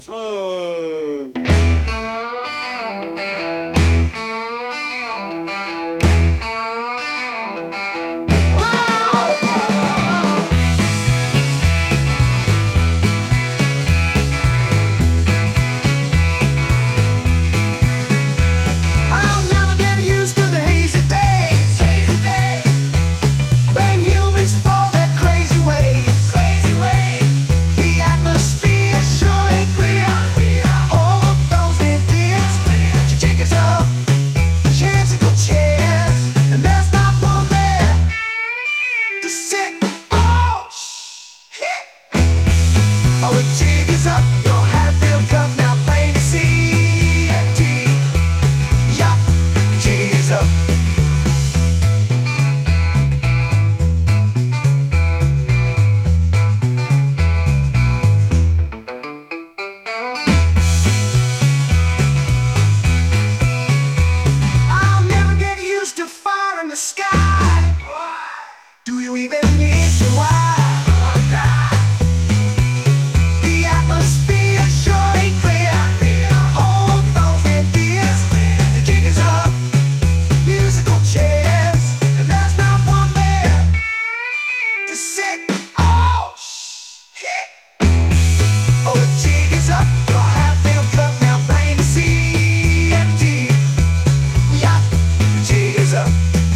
Oh. I'll never get used to the hazy days. When humans fall their crazy ways. The atmosphere sure ain't clear. All of those Indians, chickens up, chansical chairs, and there's not one there to sit. Oh, shit. Oh, the jig is up. Your Hatfield Cup now plain to see. Yup, jig is up. I'll never get used to fire in the sky. Do you even need to why? The atmosphere sure ain't clear. Hold those ideas. The jig is up. Musical chairs, and there's not one there to sit. Oh, shit. Oh, the jig is up. Your Hatfield Cup now plain to see. Empty. Yup, the jig is up.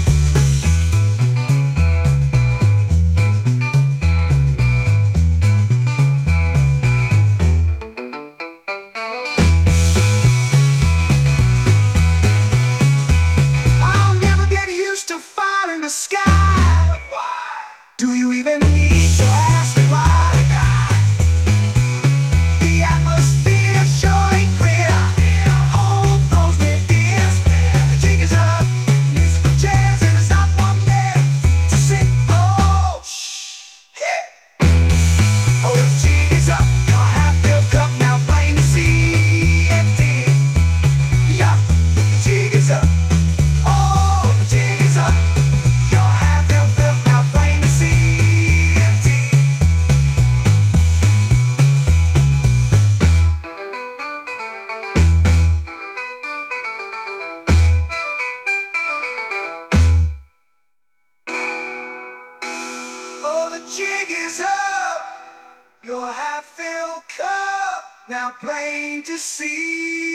I'll never get used to fire in the sky. Do you even need to ask me why? The atmosphere sure ain't clear. Hold those ideas. The jig is up. Musical chairs, and there's not one there to sit. Oh, shit. Oh, the jig is up. Your Hatfield Cup now plain to see. Empty. Yup, the jig is up. Oh, the jig is up. Your Hatfield Cup now plain to see. Empty. Oh, the jig is up. Your Hatfield Cup now plain to see.